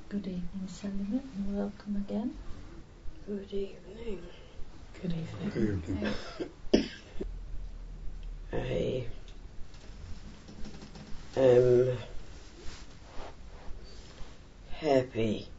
Good evening, Selima, and welcome again. Good evening. Good evening. Good evening. I am happy.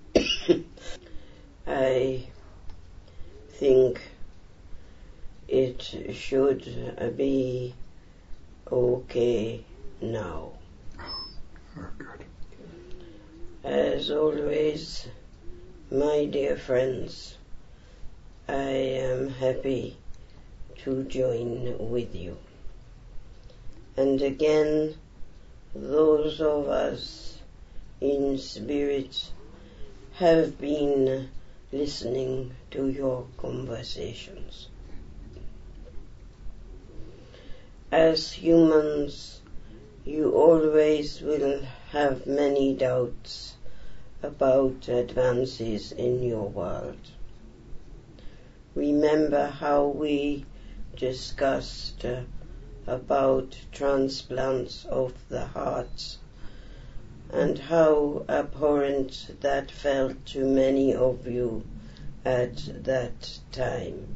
I think it should be okay now. Very good. As always, my dear friends, I am happy to join with you. And again, those of us in spirit have been listening to your conversations. As humans, you always will have many doubts about advances in your world. Remember how we discussed about transplants of the heart and how abhorrent that felt to many of you at that time.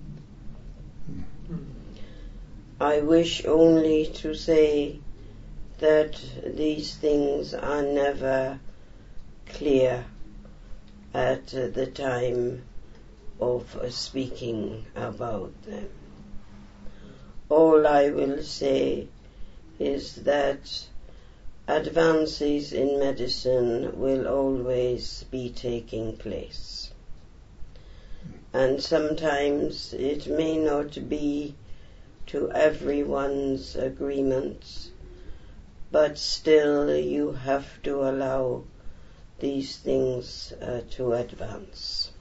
I wish only to say that these things are never clear at the time of speaking about them. All I will say is that advances in medicine will always be taking place. And sometimes it may not be to everyone's agreement, but still you have to allow these things to advance.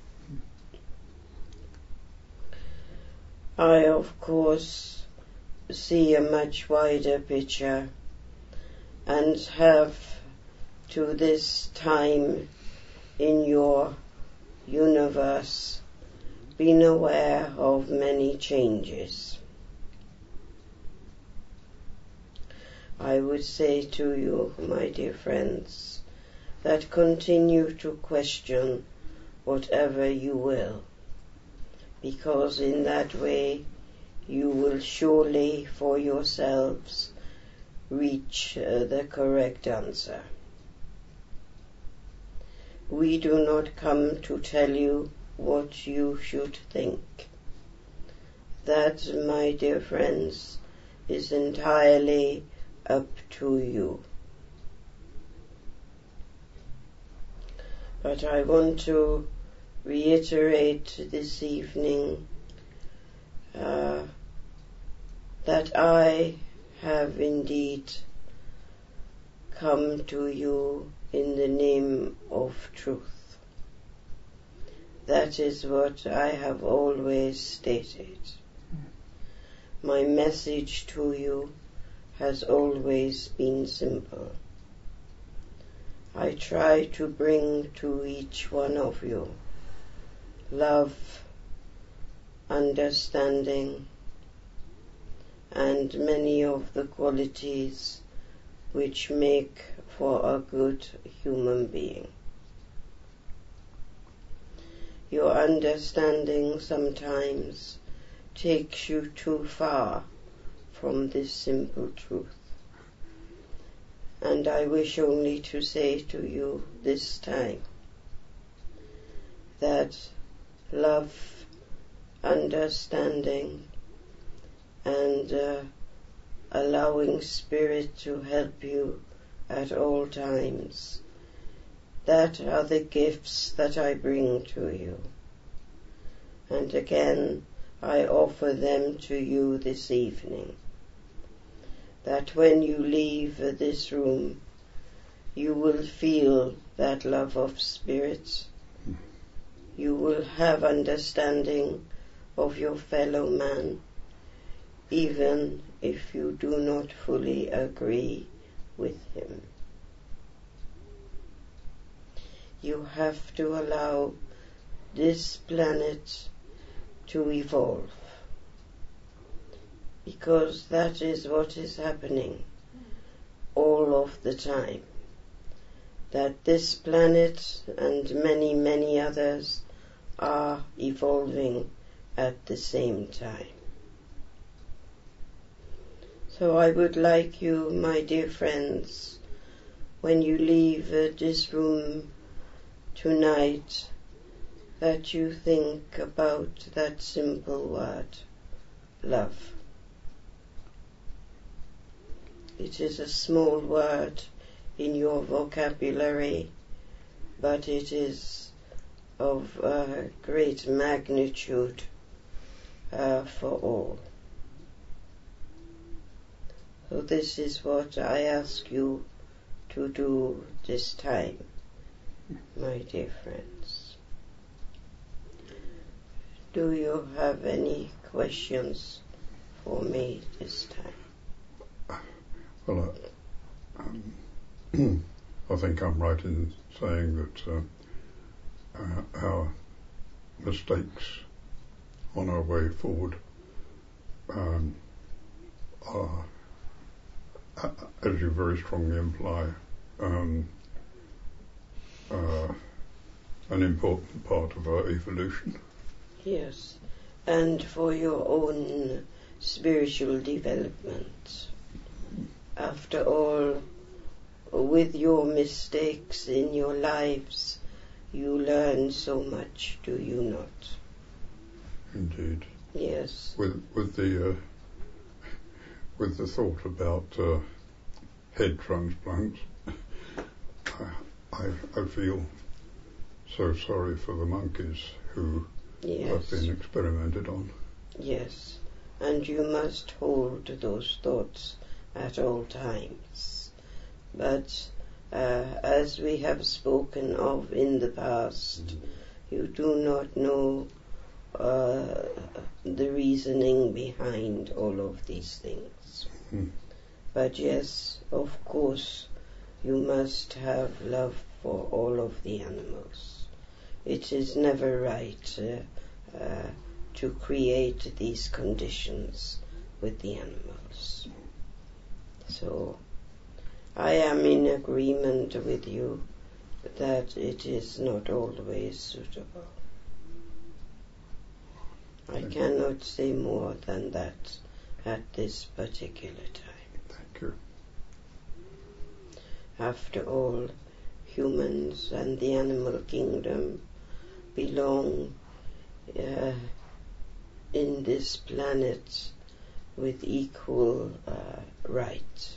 I, of course, see a much wider picture and have, to this time in your universe, been aware of many changes. I would say to you, my dear friends, that continue to question whatever you will, because in that way you will surely for yourselves reach the correct answer. We do not come to tell you what you should think. That, my dear friends, is entirely up to you. But I want to reiterate this evening that I have indeed come to you in the name of truth. That is what I have always stated. My message to you has always been simple. I try to bring to each one of you love, understanding, and many of the qualities which make for a good human being. Your understanding sometimes takes you too far from this simple truth. And I wish only to say to you this time that love, understanding, and allowing Spirit to help you at all times, that are the gifts that I bring to you. And again, I offer them to you this evening, that when you leave this room, you will feel that love of Spirit. You will have understanding of your fellow man, even if you do not fully agree with him. You have to allow this planet to evolve, because that is what is happening all of the time. that this planet and many, many others are evolving at the same time. So I would like you, my dear friends, when you leave this room tonight, that you think about that simple word, love. It is a small word in your vocabulary, but it is of great magnitude for all. So this is what I ask you to do this time, my dear friends. Do you have any questions for me this time? Well, I think I'm right in saying that our mistakes on our way forward are, as you very strongly imply, an important part of our evolution. Yes, and for your own spiritual development. After all, with your mistakes in your lives, you learn so much, do you not? Indeed. Yes. With the thought about head transplants, I feel so sorry for the monkeys who have been experimented on. Yes, and you must hold those thoughts at all times. But as we have spoken of in the past, you do not know the reasoning behind all of these things. But yes, of course, you must have love for all of the animals. It is never right to create these conditions with the animals. So I am in agreement with you that it is not always suitable. I cannot say more than that at this particular time. Thank you. After all, humans and the animal kingdom belong in this planet with equal right.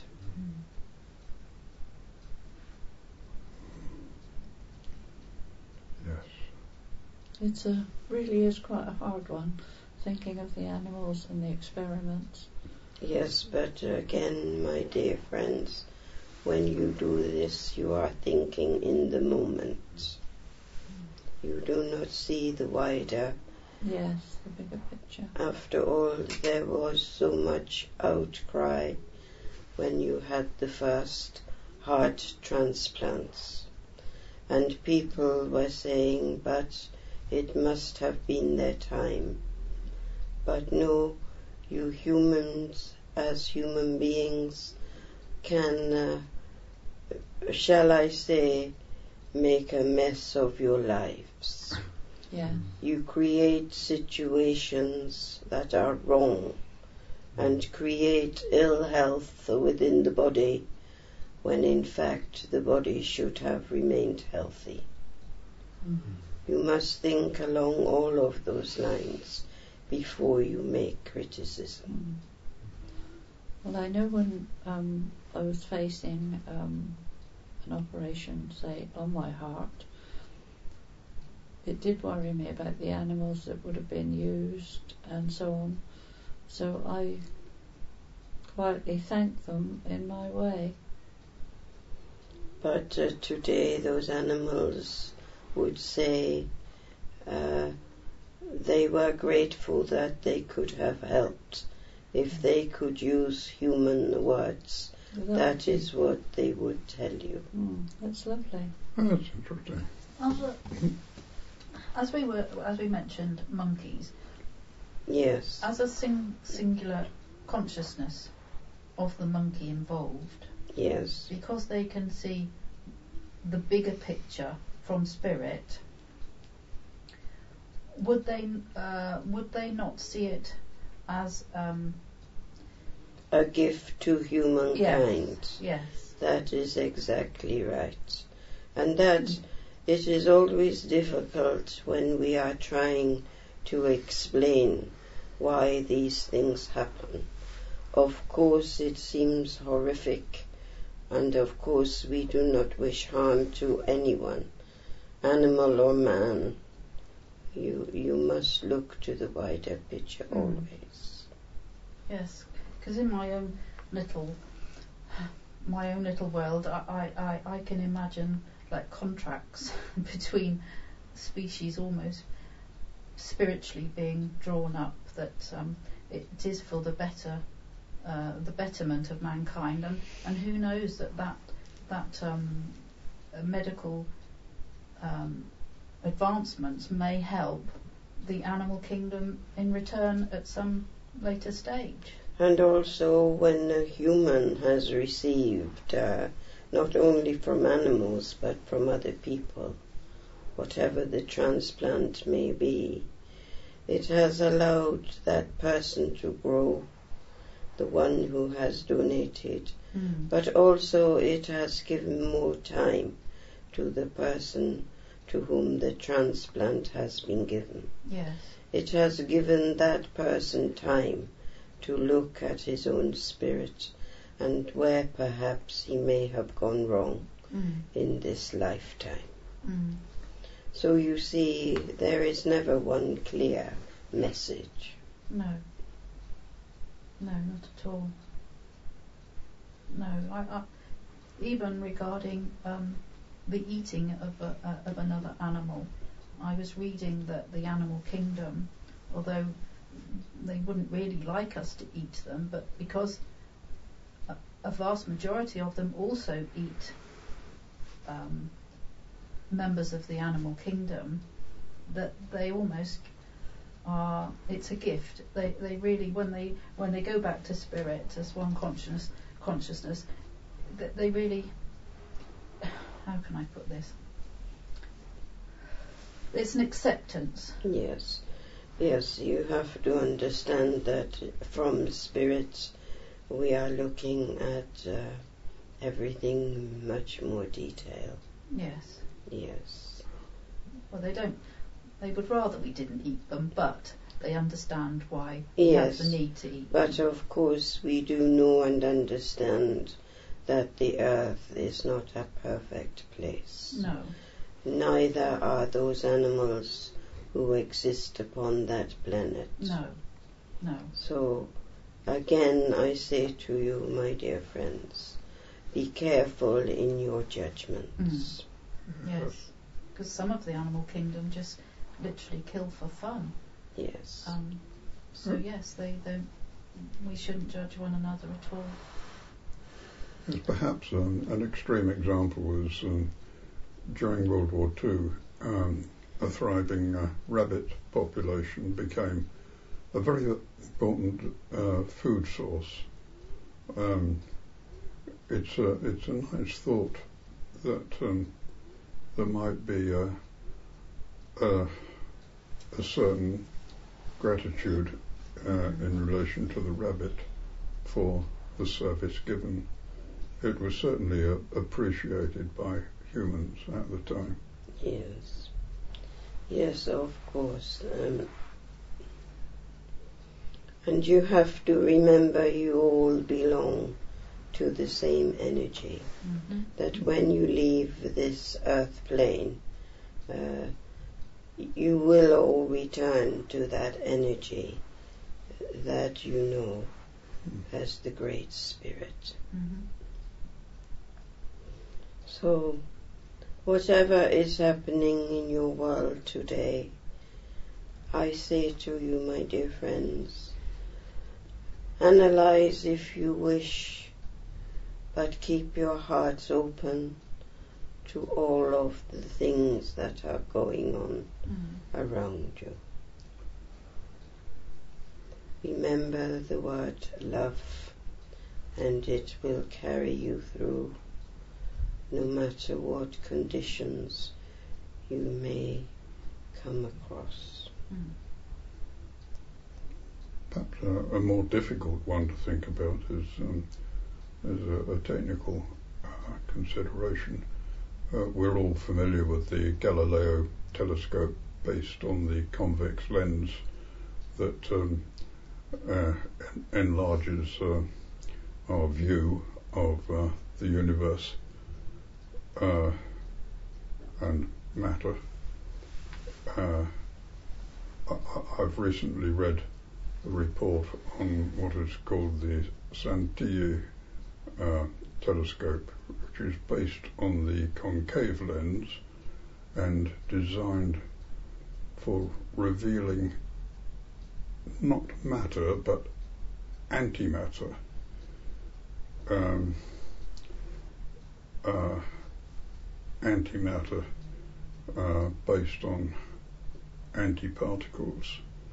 Yes. It really is quite a hard one, thinking of the animals and the experiments. Yes, but again, my dear friends, when you do this, you are thinking in the moment. You do not see the wider. Yes, the bigger picture. After all, there was so much outcry when you had the first heart transplants. And people were saying, but it must have been their time. But no, you humans, as human beings, can, shall I say, make a mess of your lives. Yeah. You create situations that are wrong and create ill health within the body when in fact the body should have remained healthy. You must think along all of those lines before you make criticism. Well, I know when I was facing an operation, say, on my heart, it did worry me about the animals that would have been used and so on. So I quietly thanked them in my way. But today those animals would say they were grateful that they could have helped. If they could use human words, that is what they would tell you. That's lovely. That's interesting. As we mentioned, monkeys. Yes. As a singular consciousness of the monkey involved. Yes. Because they can see the bigger picture from spirit, would they not see it as a gift to humankind? Yes. That is exactly right. And that it is always difficult when we are trying to explain why these things happen. Of course it seems horrific, and of course we do not wish harm to anyone, animal or man. You must look to the wider picture always. Yes, because in my own little world, I can imagine like contracts between species almost spiritually being drawn up, that it is for the betterment of mankind, and who knows that medical advancements may help the animal kingdom in return at some later stage. And also when a human has received, not only from animals but from other people, whatever the transplant may be, it has allowed that person to grow, the one who has donated, but also it has given more time to the person to whom the transplant has been given. Yes. It has given that person time to look at his own spirit and where perhaps he may have gone wrong in this lifetime. So you see, there is never one clear message. No, not at all. No, I even regarding the eating of another animal, I was reading that the animal kingdom, although they wouldn't really like us to eat them, but because a vast majority of them also eat members of the animal kingdom, that they almost are, it's a gift. They really, when they go back to spirit as one consciousness, that they really, how can I put this? It's an acceptance. Yes, you have to understand that from spirit we are looking at everything much more detailed. Yes. Yes. Well, they would rather we didn't eat them, but they understand why we have the need to eat them. But of course we do know and understand that the earth is not a perfect place. No. Neither are those animals who exist upon that planet. No. So, again, I say to you, my dear friends, be careful in your judgments. Yes, because some of the animal kingdom just literally kill for fun. Yes. So yes, we shouldn't judge one another at all. Yes, perhaps an extreme example was during World War II, a thriving rabbit population became a very important food source. It's a nice thought that there might be a certain gratitude in relation to the rabbit for the service given. It was certainly appreciated by humans at the time. Yes, of course. And you have to remember you all belong to the same energy. That when you leave this earth plane, you will all return to that energy that you know as the Great Spirit. So, whatever is happening in your world today, I say to you, my dear friends, analyze if you wish, but keep your hearts open to all of the things that are going on around you. Remember the word love, and it will carry you through no matter what conditions you may come across. Perhaps a more difficult one to think about is a technical consideration. We're all familiar with the Galileo telescope based on the convex lens that enlarges our view of the universe and matter. I've recently read a report on what is called the Santilli telescope, which is based on the concave lens and designed for revealing not matter but antimatter. Antimatter based on antiparticles.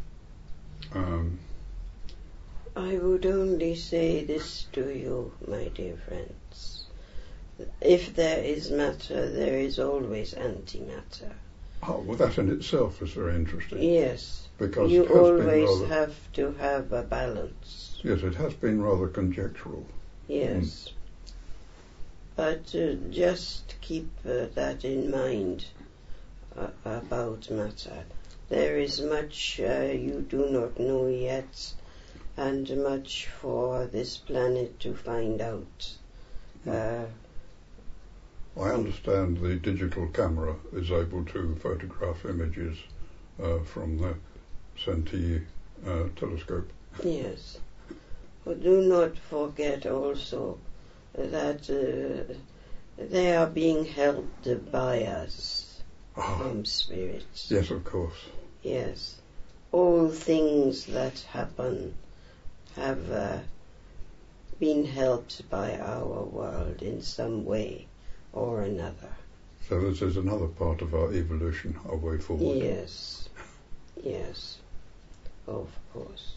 I would only say this to you, my dear friends. If there is matter, there is always antimatter. Oh, well, that in itself is very interesting. Yes, because you it has always been rather, have to have a balance. Yes, it has been rather conjectural. Yes. But just keep that in mind about matter. There is much you do not know yet, and much for this planet to find out. I understand the digital camera is able to photograph images from the Santilli telescope. Yes. But do not forget also that they are being helped by us from spirits. Yes, of course. Yes. All things that happen have been helped by our world in some way or another. So this is another part of our evolution, our way forward. Yes. Yes. Of course.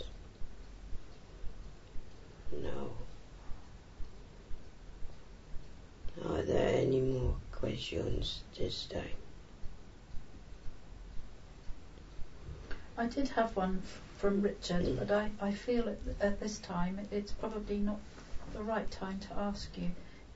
No. Are there any more questions this time? I did have one from Richard, but I feel at this time it's probably not the right time to ask you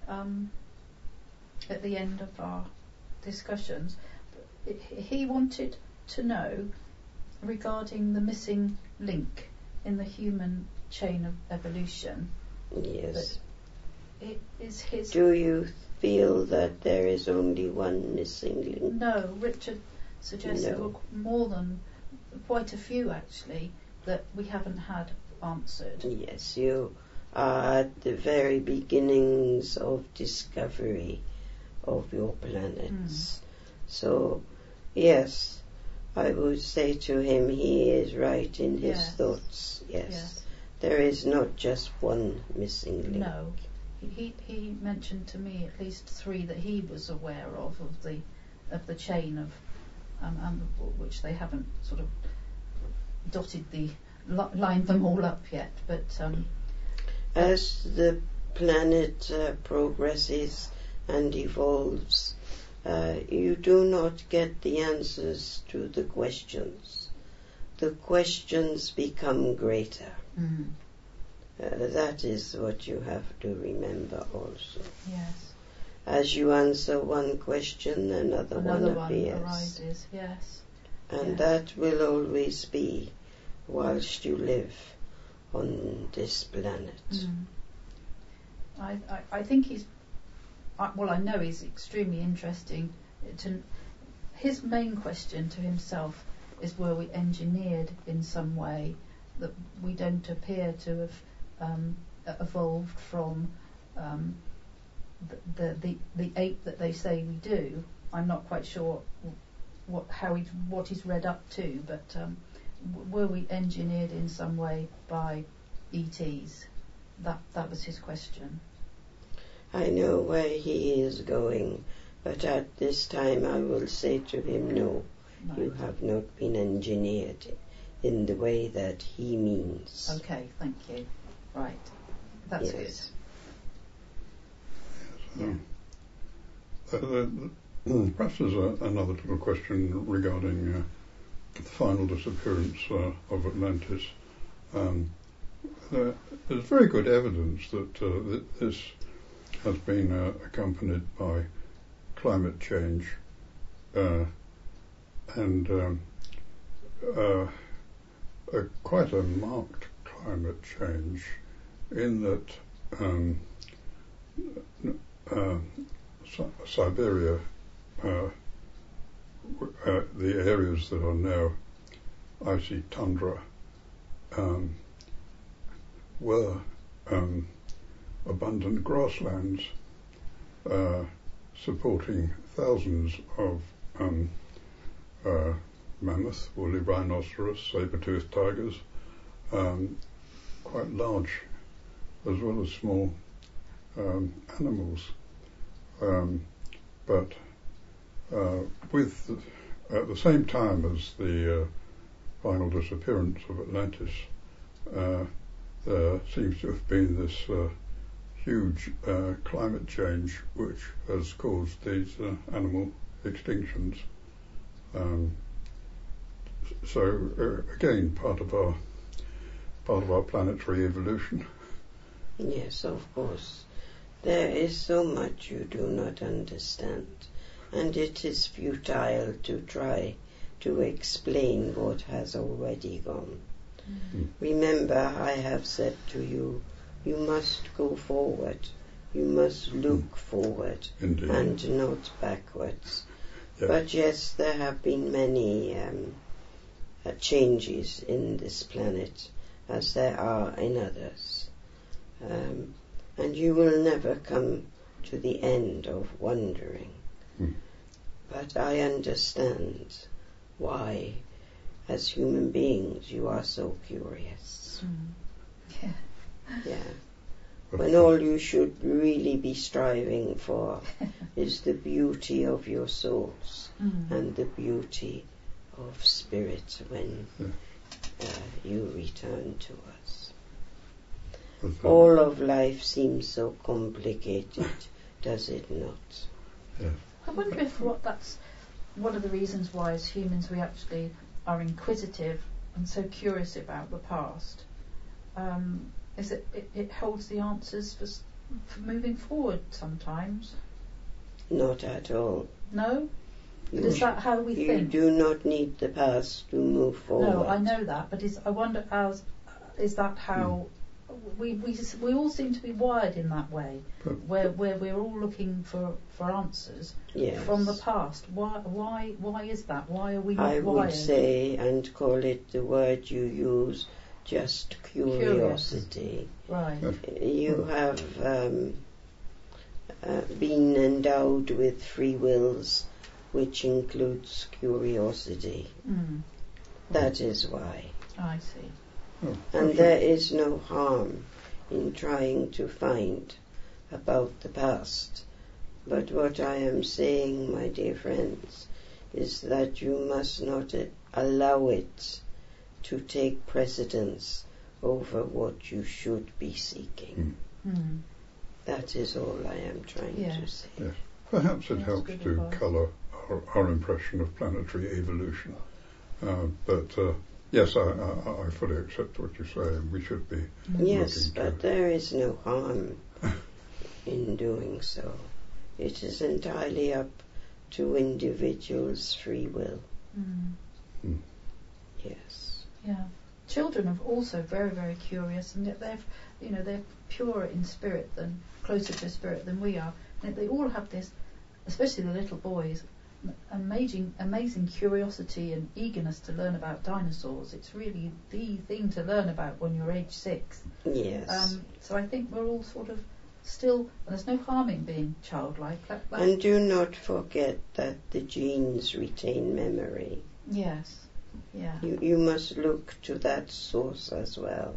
at the end of our discussions. He wanted to know regarding the missing link in the human chain of evolution. Yes. It is his. Do you feel that there is only one missing link? No, Richard suggests there were more than quite a few actually that we haven't had answered. Yes, you are at the very beginnings of discovery of your planets. So, yes, I would say to him he is right in his thoughts. Yes. There is not just one missing link. No. He mentioned to me at least 3 that he was aware of the chain of which they haven't sort of lined them all up yet. But as the planet progresses and evolves, you do not get the answers to the questions. The questions become greater. That is what you have to remember also. Yes. As you answer one question, another one appears. Arises. Yes. And that will always be whilst you live on this planet. I think I know he's extremely interesting. His main question to himself is, were we engineered in some way that we don't appear to have evolved from the ape that they say we do? I'm not quite sure what he's read up to, but were we engineered in some way by ETs? That was his question. I know where he is going, but at this time I will say to him, no, you have not been engineered in the way that he means. Okay, thank you. Right, that's good. Yeah. Perhaps there's another little question regarding the final disappearance of Atlantis. There's very good evidence that this has been accompanied by climate change and quite a marked climate change in that Siberia, the areas that are now icy tundra, were abundant grasslands supporting thousands of mammoth, woolly rhinoceros, saber-toothed tigers, quite large as well as small animals. But at the same time as the final disappearance of Atlantis, there seems to have been this huge climate change which has caused these animal extinctions. So again, part of our planetary evolution. Yes, of course. There is so much you do not understand, and it is futile to try to explain what has already gone. Mm-hmm. Remember, I have said to you, you must go forward. You must look forward. Indeed. And not backwards. Yes. But yes, there have been many changes in this planet, as there are in others. And you will never come to the end of wondering. But I understand why, as human beings, you are so curious. Yeah. When all you should really be striving for is the beauty of your souls and the beauty of spirit when you return to us. All of life seems so complicated, does it not? Yes. I wonder if that's one of the reasons why as humans we actually are inquisitive and so curious about the past. Is it holds the answers for moving forward sometimes? Not at all. No? But is that how we think? You do not need the past to move forward. No, I know that, but I wonder is that how we all seem to be wired in that way, where we're all looking for answers from the past. Why is that? Why are we not wired? I would say, and call it the word you use, just curiosity. Right. You have been endowed with free wills, which includes curiosity. That is why. I see. And there is no harm in trying to find about the past. But what I am saying, my dear friends, is that you must not allow it to take precedence over what you should be seeking. That is all I am trying to say. Yes. Perhaps it helps to colour our impression of planetary evolution. But yes, I fully accept what you say, and we should be Yes, but there is no harm in doing so. It is entirely up to individuals' free will. Yes. Yeah. Children are also very, very curious, and they're purer in spirit than closer to spirit than we are. And they all have this, especially the little boys, amazing curiosity and eagerness to learn about dinosaurs. It's really the thing to learn about when you're age 6. Yes. So I think we're all sort of still, and there's no harm in being childlike. And do not forget that the genes retain memory. Yes. Yeah. You must look to that source as well.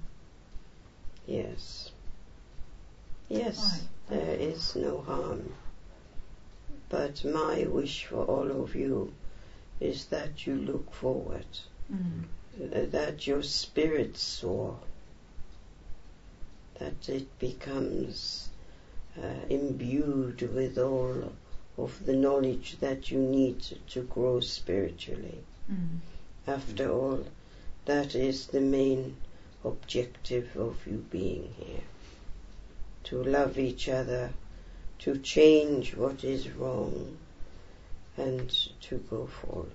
Yes. Yes, right. There is no harm. But my wish for all of you is that you look forward, that your spirit soar, that it becomes imbued with all of the knowledge that you need to grow spiritually. After all, that is the main objective of you being here. To love each other, to change what is wrong, and to go forward.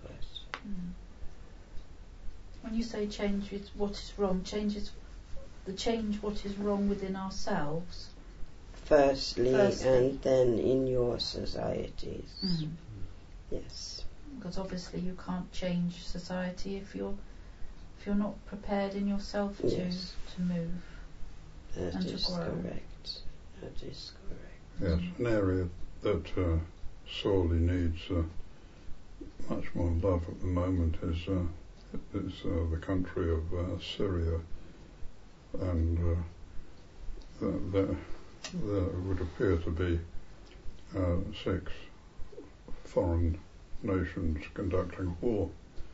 When you say change what is wrong, change what is wrong within ourselves. Firstly, and then in your societies. Yes. Because obviously you can't change society if you're not prepared in yourself to move. That and is to grow. correct. That is correct. Yes, an area that sorely needs much more love at the moment is the country of Syria, and there would appear to be 6 foreign nations conducting war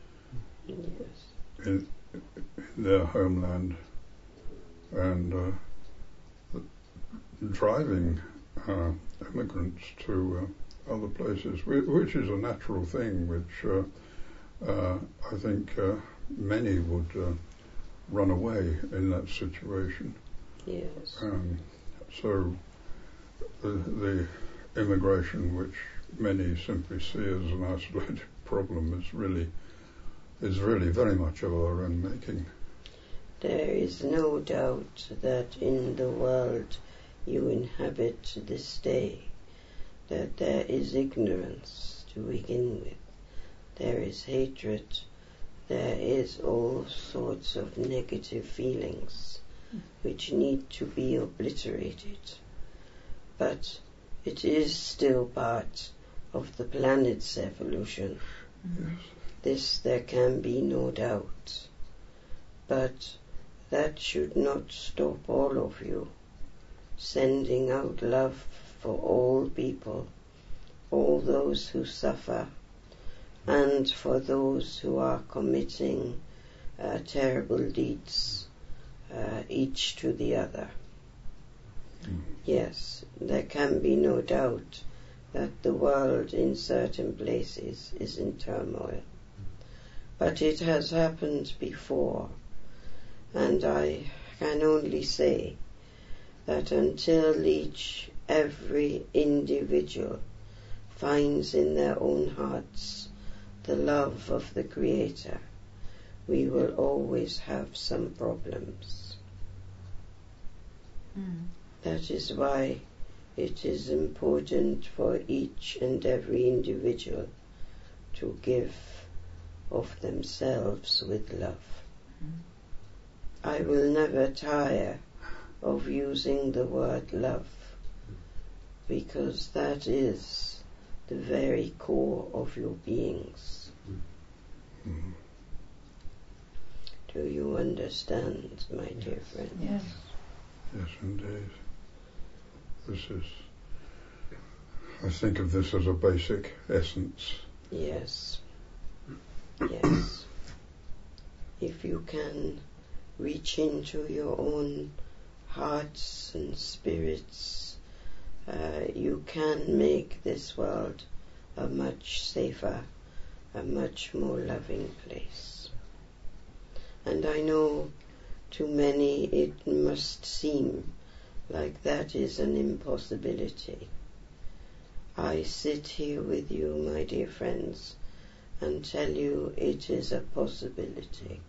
in their homeland, and driving immigrants to other places, which is a natural thing, which I think many would run away in that situation. Yes. So the immigration, which many simply see as an isolated problem, is really very much of our own making. There is no doubt that in the world you inhabit this day, that there is ignorance to begin with. There is hatred. There is all sorts of negative feelings which need to be obliterated. But it is still part of the planet's evolution. Yes. This there can be no doubt. But that should not stop all of you sending out love for all people, all those who suffer, and for those who are committing terrible deeds, each to the other. Yes, there can be no doubt that the world in certain places is in turmoil. But it has happened before, and I can only say that until every individual finds in their own hearts the love of the Creator, we will always have some problems. That is why it is important for each and every individual to give of themselves with love. I will never tire of using the word love, because that is the very core of your beings. Do you understand, my dear friend? Yes. Yes, indeed. I think of this as a basic essence. Yes. Yes. If you can reach into your own hearts and spirits, you can make this world a much safer, a much more loving place. And I know to many it must seem like that is an impossibility. I sit here with you, my dear friends, and tell you it is a possibility.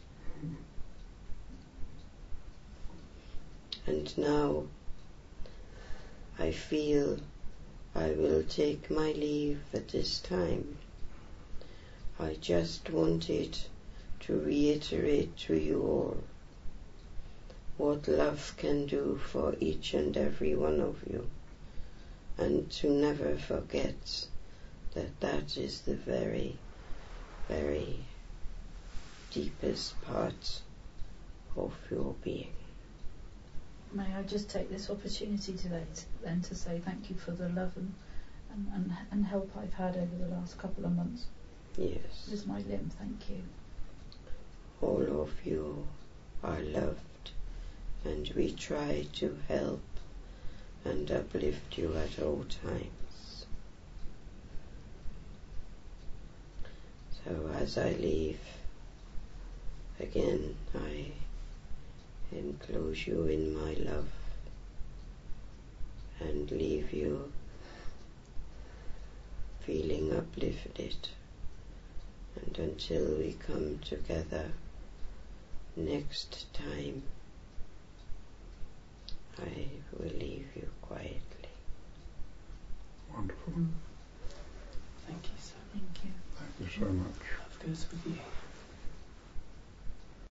And now I feel I will take my leave at this time. I just wanted to reiterate to you all what love can do for each and every one of you, and to never forget that that is the very, very deepest part of your being. May I just take this opportunity today then to say thank you for the love and help I've had over the last couple of months. Yes. With my limb, thank you. All of you are loved, and we try to help and uplift you at all times. So as I leave, again I enclose you in my love and leave you feeling uplifted. And until we come together next time, I will leave you quietly. Wonderful. Thank you so much. Thank you. Thank you so much. Love goes with you.